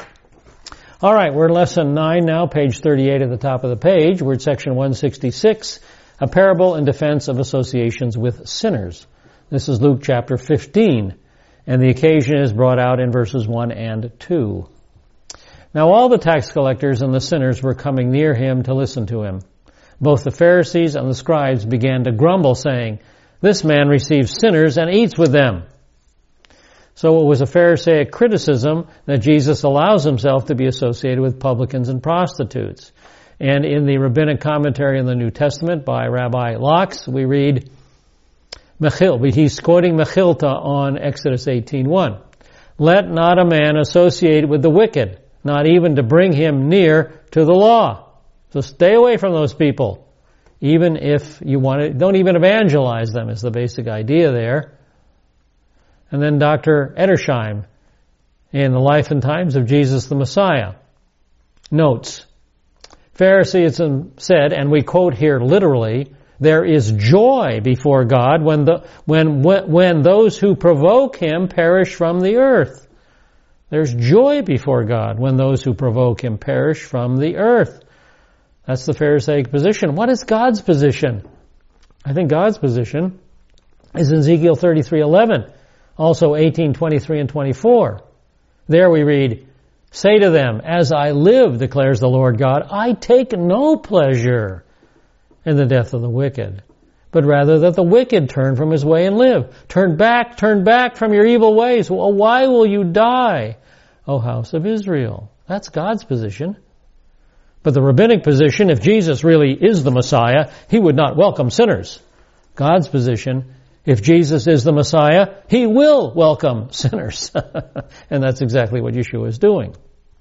All right, we're in lesson nine now, page thirty-eight at the top of the page. We're at section one sixty-six, a parable in defense of associations with sinners. This is Luke chapter fifteen, and the occasion is brought out in verses one and two. Now all the tax collectors and the sinners were coming near him to listen to him. Both the Pharisees and the scribes began to grumble, saying, "This man receives sinners and eats with them." So it was a Pharisaic criticism that Jesus allows himself to be associated with publicans and prostitutes. And in the rabbinic commentary in the New Testament by Rabbi Laux, we read, Mechil, he's quoting Mechilta on Exodus eighteen one. Let not a man associate with the wicked, not even to bring him near to the law. So stay away from those people. Even if you want to, don't even evangelize them is the basic idea there. And then Doctor Edersheim, in the Life and Times of Jesus the Messiah, notes, Phariseeism said, and we quote here literally, there is joy before God when the when when, when those who provoke him perish from the earth. There's joy before God when those who provoke him perish from the earth. That's the Pharisaic position. What is God's position? I think God's position is in Ezekiel thirty-three eleven, also eighteen twenty-three and twenty-four. There we read, "Say to them, as I live, declares the Lord God, I take no pleasure in the death of the wicked, but rather that the wicked turn from his way and live. Turn back, turn back from your evil ways. Well, why will you die, O house of Israel?" That's God's position. But the rabbinic position, if Jesus really is the Messiah, he would not welcome sinners. God's position, if Jesus is the Messiah, he will welcome sinners. And that's exactly what Yeshua is doing.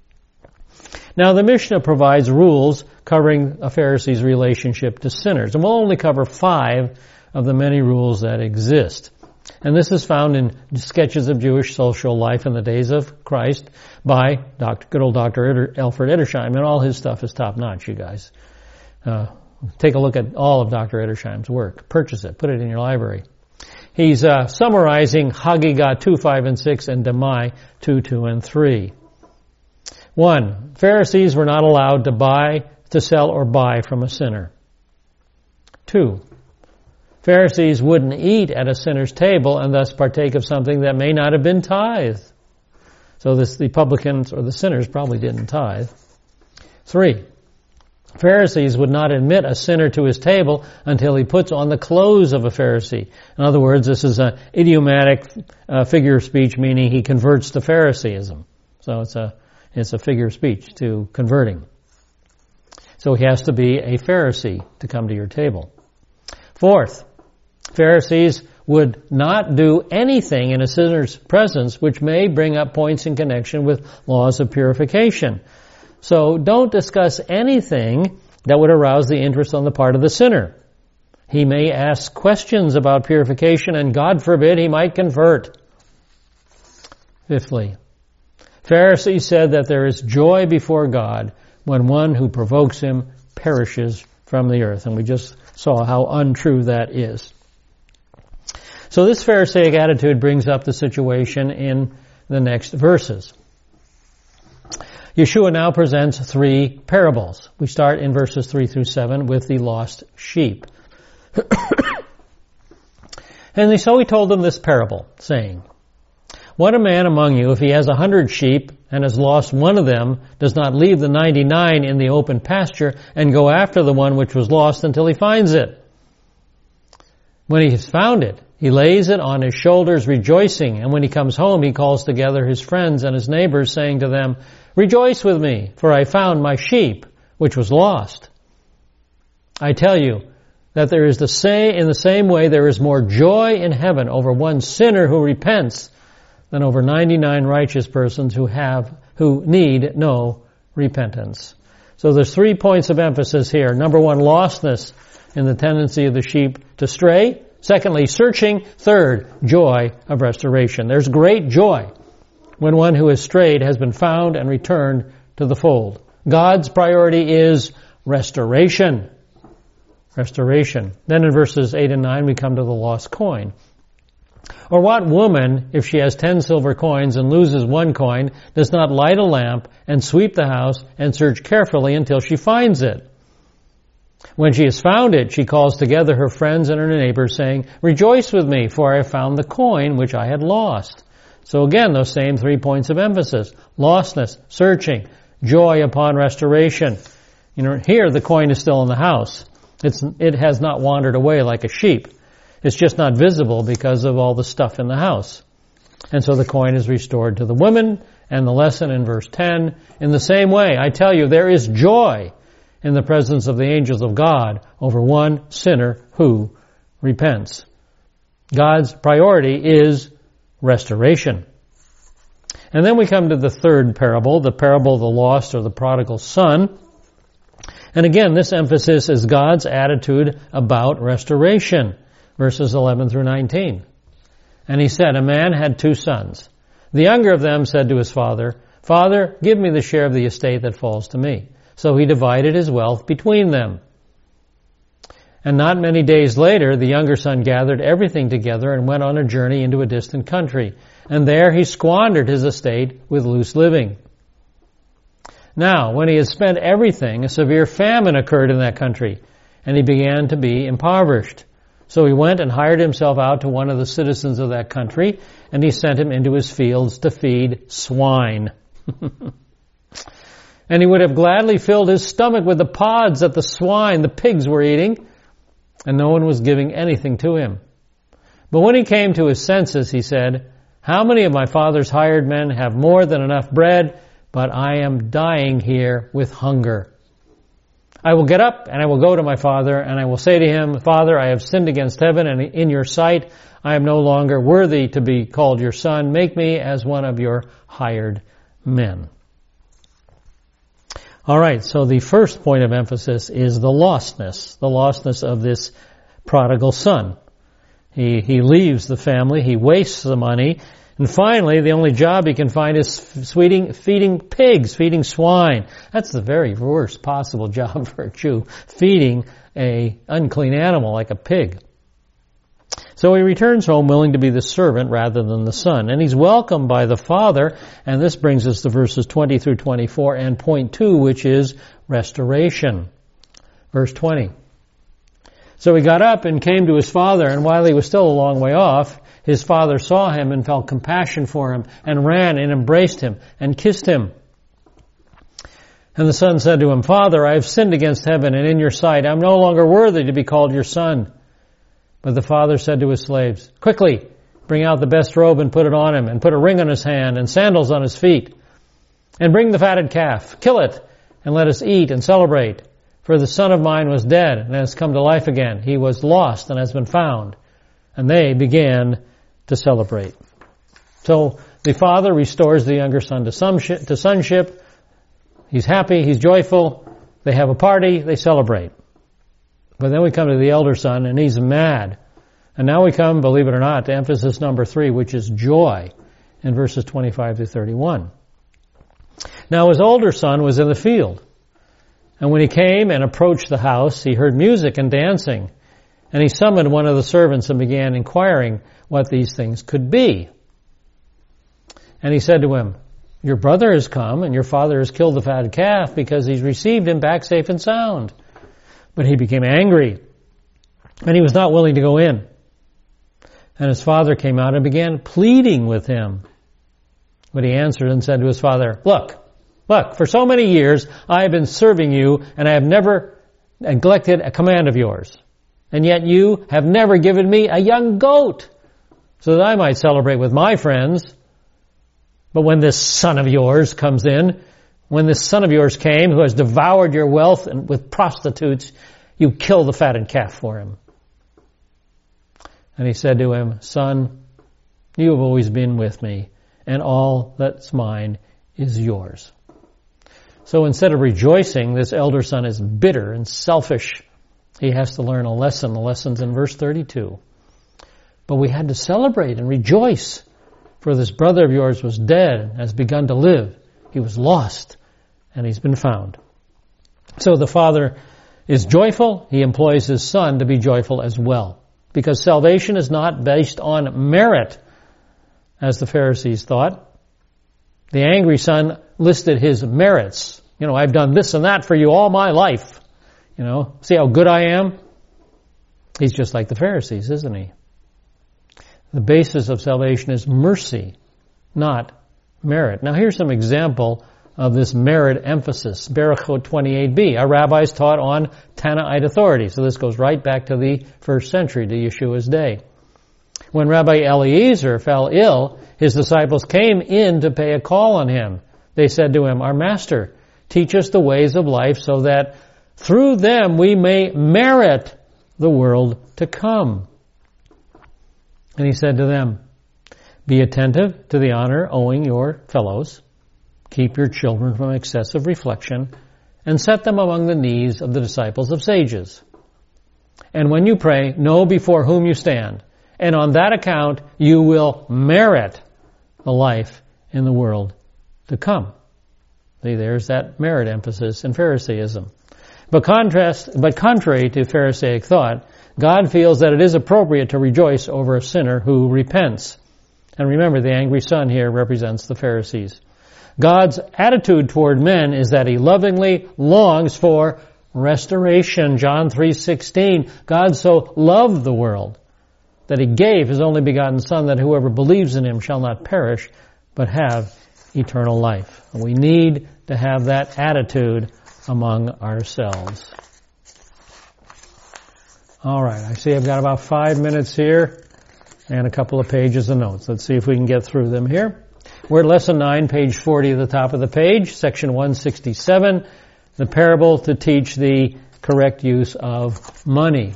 Now, the Mishnah provides rules covering a Pharisee's relationship to sinners. And we'll only cover five of the many rules that exist. And this is found in Sketches of Jewish Social Life in the Days of Christ by Doctor good old Doctor Eder, Alfred Edersheim. And all his stuff is top-notch, you guys. Uh, take a look at all of Doctor Edersheim's work. Purchase it. Put it in your library. He's uh, summarizing Hagigah two, five, and six and Demai two, two, and three. One, Pharisees were not allowed to buy, to sell, or buy from a sinner. Two, Pharisees wouldn't eat at a sinner's table and thus partake of something that may not have been tithed. So this, the publicans or the sinners probably didn't tithe. Three, Pharisees would not admit a sinner to his table until he puts on the clothes of a Pharisee. In other words, this is an idiomatic uh, figure of speech, meaning he converts to Phariseeism. So it's a it's a figure of speech to converting. So he has to be a Pharisee to come to your table. Fourth, Pharisees would not do anything in a sinner's presence which may bring up points in connection with laws of purification. So don't discuss anything that would arouse the interest on the part of the sinner. He may ask questions about purification, and God forbid he might convert. Fifthly, Pharisees said that there is joy before God when one who provokes him perishes from the earth. And we just saw how untrue that is. So this Pharisaic attitude brings up the situation in the next verses. Yeshua now presents three parables. We start in verses three through seven with the lost sheep. And so he told them this parable, saying, "What a man among you, if he has a hundred sheep and has lost one of them, does not leave the ninety-nine in the open pasture and go after the one which was lost until he finds it? When he has found it, he lays it on his shoulders rejoicing, and when he comes home he calls together his friends and his neighbors, saying to them, 'Rejoice with me, for I found my sheep, which was lost.' I tell you that there is the same, in the same way there is more joy in heaven over one sinner who repents than over ninety-nine righteous persons who have, who need no repentance." So there's three points of emphasis here. Number one, lostness in the tendency of the sheep to stray. Secondly, searching. Third, joy of restoration. There's great joy when one who has strayed has been found and returned to the fold. God's priority is restoration. Restoration. Then in verses eight and nine we come to the lost coin. "Or what woman, if she has ten silver coins and loses one coin, does not light a lamp and sweep the house and search carefully until she finds it? When she has found it, she calls together her friends and her neighbors, saying, 'Rejoice with me, for I have found the coin which I had lost.'" So again, those same three points of emphasis. Lostness, searching, joy upon restoration. You know, here the coin is still in the house. It's, it has not wandered away like a sheep. It's just not visible because of all the stuff in the house. And so the coin is restored to the woman, and the lesson in verse ten, in the same way, I tell you, there is joy in the presence of the angels of God over one sinner who repents. God's priority is restoration. And then we come to the third parable, the parable of the lost or the prodigal son. And again, this emphasis is God's attitude about restoration. Verses eleven through nineteen. "And he said, a man had two sons. The younger of them said to his father, 'Father, give me the share of the estate that falls to me.' So he divided his wealth between them. And not many days later, the younger son gathered everything together and went on a journey into a distant country. And there he squandered his estate with loose living. Now, when he had spent everything, a severe famine occurred in that country, and he began to be impoverished. So he went and hired himself out to one of the citizens of that country, and he sent him into his fields to feed swine. And he would have gladly filled his stomach with the pods that the swine, the pigs, were eating, and no one was giving anything to him. But when he came to his senses, he said, "How many of my father's hired men have more than enough bread, but I am dying here with hunger? I will get up and I will go to my father, and I will say to him, 'Father, I have sinned against heaven and in your sight. I am no longer worthy to be called your son. Make me as one of your hired men.'" All right, so the first point of emphasis is the lostness, the lostness of this prodigal son. He, he leaves the family, he wastes the money, and finally the only job he can find is feeding, feeding pigs, feeding swine. That's the very worst possible job for a Jew, feeding a unclean animal like a pig. So he returns home willing to be the servant rather than the son. And he's welcomed by the father, and this brings us to verses twenty through twenty-four and point two, which is restoration. Verse twenty. So he got up and came to his father, and while he was still a long way off, his father saw him and felt compassion for him, and ran and embraced him and kissed him. And the son said to him, "Father, I have sinned against heaven and in your sight. I am no longer worthy to be called your son." But the father said to his slaves, "Quickly, bring out the best robe and put it on him, and put a ring on his hand and sandals on his feet. And bring the fatted calf, kill it, and let us eat and celebrate. For the son of mine was dead and has come to life again. He was lost and has been found." And they began to celebrate. So the father restores the younger son to sonship. He's happy, he's joyful. They have a party, they celebrate. But then we come to the elder son, and he's mad. And now we come, believe it or not, to emphasis number three, which is joy, in verses twenty-five to thirty-one. Now his older son was in the field. And when he came and approached the house, he heard music and dancing. And he summoned one of the servants and began inquiring what these things could be. And he said to him, "Your brother has come, and your father has killed the fatted calf because he's received him back safe and sound." But he became angry, and he was not willing to go in. And his father came out and began pleading with him. But he answered and said to his father, Look, look, for so many years I have been serving you, and I have never neglected a command of yours. And yet you have never given me a young goat, so that I might celebrate with my friends. But when this son of yours comes in, when this son of yours came, who has devoured your wealth and with prostitutes, you kill the fatted calf for him. And he said to him, "Son, you have always been with me, and all that's mine is yours." So instead of rejoicing, this elder son is bitter and selfish. He has to learn a lesson. The lesson's in verse thirty-two. "But we had to celebrate and rejoice, for this brother of yours was dead and has begun to live. He was lost, and he's been found." So the father is joyful. He employs his son to be joyful as well, because salvation is not based on merit, as the Pharisees thought. The angry son listed his merits. You know, I've done this and that for you all my life. You know, see how good I am? He's just like the Pharisees, isn't he? The basis of salvation is mercy, not merit. Now here's some example of this merit emphasis. Berachot twenty-eight b. Our rabbis taught on Tanna'ite authority. So this goes right back to the first century, to Yeshua's day. When Rabbi Eliezer fell ill, his disciples came in to pay a call on him. They said to him, "Our master, teach us the ways of life so that through them we may merit the world to come." And he said to them, "Be attentive to the honor owing your fellows. Keep your children from excessive reflection, and set them among the knees of the disciples of sages. And when you pray, know before whom you stand, and on that account you will merit the life in the world to come." See, there's that merit emphasis in Pharisaism. But contrast, but contrary to Pharisaic thought, God feels that it is appropriate to rejoice over a sinner who repents. And remember, the angry son here represents the Pharisees. God's attitude toward men is that he lovingly longs for restoration. John three sixteen, God so loved the world that he gave his only begotten Son, that whoever believes in him shall not perish, but have eternal life. And we need to have that attitude among ourselves. All right, I see I've got about five minutes here and a couple of pages of notes. Let's see if we can get through them here. We're at lesson nine, page forty at the top of the page, section one sixty-seven, the parable to teach the correct use of money.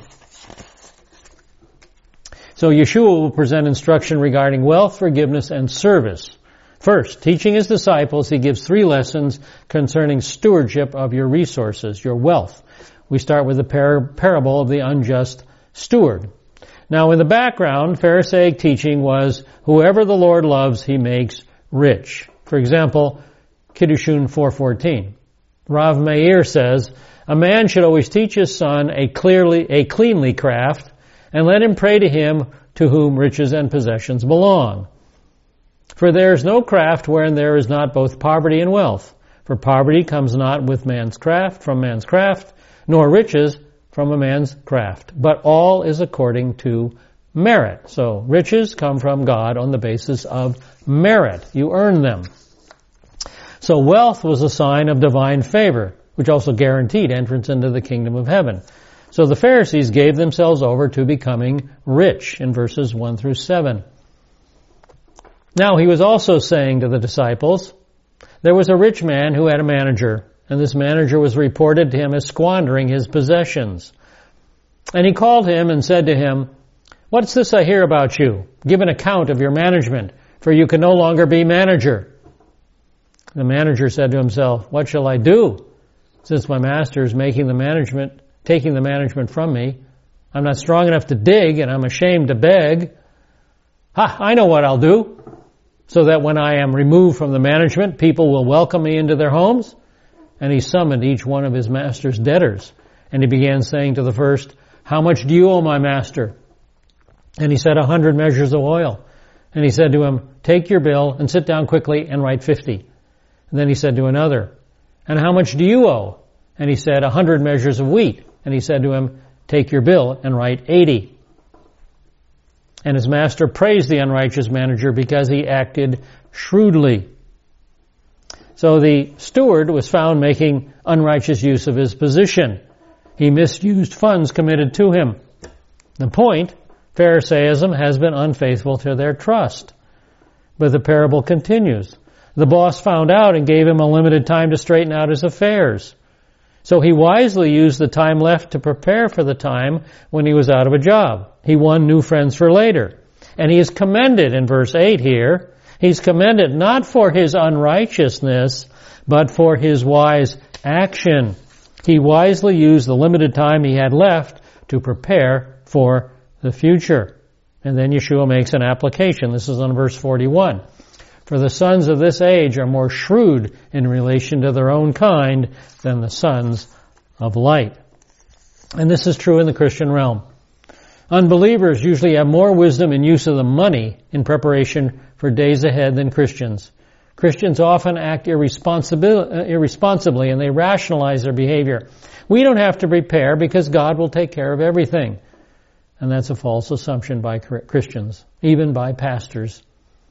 So Yeshua will present instruction regarding wealth, forgiveness, and service. First, teaching his disciples, he gives three lessons concerning stewardship of your resources, your wealth. We start with the par- parable of the unjust steward. Now, in the background, Pharisaic teaching was, whoever the Lord loves, he makes rich. For example, Kiddushin four fourteen. Rav Meir says, a man should always teach his son a clearly, a cleanly craft, and let him pray to him to whom riches and possessions belong. For there is no craft wherein there is not both poverty and wealth. For poverty comes not with man's craft, from man's craft, nor riches from a man's craft. But all is according to merit. So riches come from God on the basis of merit. You earn them. So wealth was a sign of divine favor, which also guaranteed entrance into the kingdom of heaven. So the Pharisees gave themselves over to becoming rich in verses one through seven. Now he was also saying to the disciples, there was a rich man who had a manager, and this manager was reported to him as squandering his possessions. And he called him and said to him, what's this I hear about you? Give an account of your management, for you can no longer be manager. The manager said to himself, what shall I do? Since my master is making the management, taking the management from me, I'm not strong enough to dig, and I'm ashamed to beg. Ha, I know what I'll do, so that when I am removed from the management, people will welcome me into their homes. And he summoned each one of his master's debtors. And he began saying to the first, how much do you owe my master? And he said, a hundred measures of oil. And he said to him, take your bill and sit down quickly and write fifty. And then he said to another, and how much do you owe? And he said, a hundred measures of wheat. And he said to him, take your bill and write eighty. And his master praised the unrighteous manager because he acted shrewdly. So the steward was found making unrighteous use of his position. He misused funds committed to him. The point, Pharisaism has been unfaithful to their trust. But the parable continues. The boss found out and gave him a limited time to straighten out his affairs. So he wisely used the time left to prepare for the time when he was out of a job. He won new friends for later. And he is commended in verse eight here. He's commended not for his unrighteousness, but for his wise action. He wisely used the limited time he had left to prepare for the future. And then Yeshua makes an application. This is on verse forty-one. For the sons of this age are more shrewd in relation to their own kind than the sons of light. And this is true in the Christian realm. Unbelievers usually have more wisdom in use of the money in preparation for days ahead than Christians. Christians often act irresponsibil- irresponsibly and they rationalize their behavior. We don't have to prepare because God will take care of everything. And that's a false assumption by Christians, even by pastors.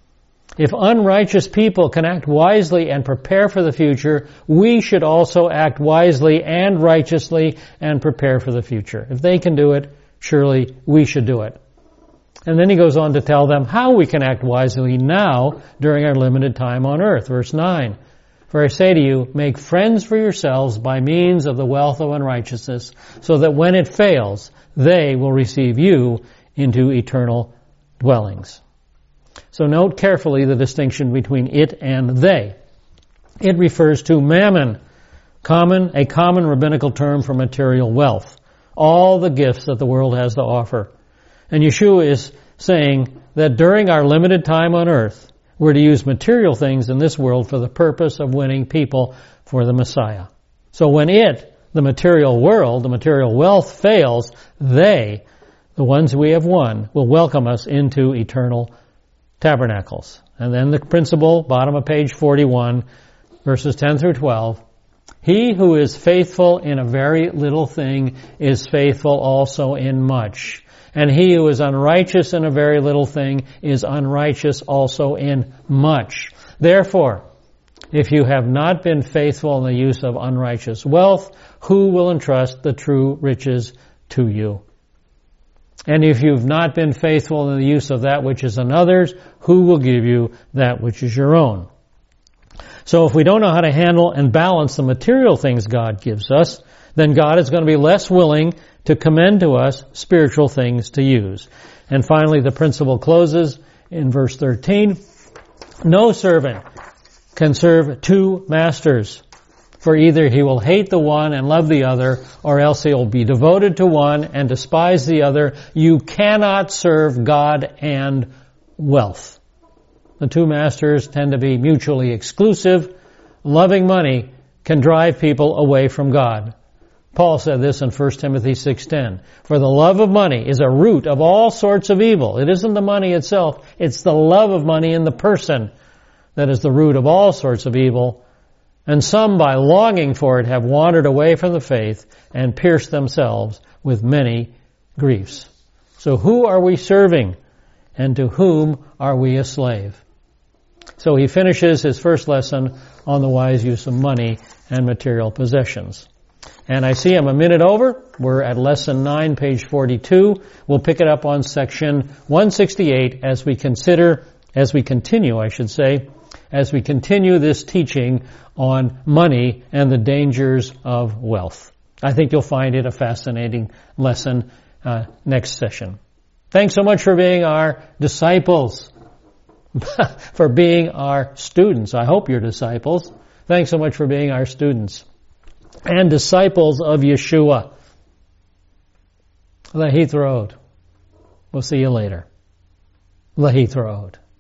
If unrighteous people can act wisely and prepare for the future, we should also act wisely and righteously and prepare for the future. If they can do it, surely we should do it. And then he goes on to tell them how we can act wisely now during our limited time on earth. Verse nine, for I say to you, make friends for yourselves by means of the wealth of unrighteousness, so that when it fails, they will receive you into eternal dwellings. So note carefully the distinction between it and they. It refers to mammon, common, a common rabbinical term for material wealth. All the gifts that the world has to offer. And Yeshua is saying that during our limited time on earth, we're to use material things in this world for the purpose of winning people for the Messiah. So when it, the material world, the material wealth fails, they, the ones we have won, will welcome us into eternal tabernacles. And then the principle, bottom of page forty-one, verses ten through twelve, he who is faithful in a very little thing is faithful also in much. And he who is unrighteous in a very little thing is unrighteous also in much. Therefore, if you have not been faithful in the use of unrighteous wealth, who will entrust the true riches to you? And if you've not been faithful in the use of that which is another's, who will give you that which is your own? So if we don't know how to handle and balance the material things God gives us, then God is going to be less willing to commend to us spiritual things to use. And finally, the principle closes in verse thirteen. No servant can serve two masters, for either he will hate the one and love the other, or else he will be devoted to one and despise the other. You cannot serve God and wealth. The two masters tend to be mutually exclusive. Loving money can drive people away from God. Paul said this in First Timothy six ten. For the love of money is a root of all sorts of evil. It isn't the money itself. It's the love of money in the person that is the root of all sorts of evil. And some, by longing for it, have wandered away from the faith and pierced themselves with many griefs. So who are we serving? And to whom are we a slave? So he finishes his first lesson on the wise use of money and material possessions. And I see I'm a minute over. We're at lesson nine, page forty-two. We'll pick it up on section one sixty-eight as we consider, as we continue, I should say, as we continue this teaching on money and the dangers of wealth. I think you'll find it a fascinating lesson uh, next session. Thanks so much for being our disciples, for being our students. I hope you're disciples. Thanks so much for being our students and disciples of Yeshua. Lahith Road. We'll see you later. Lahith Road.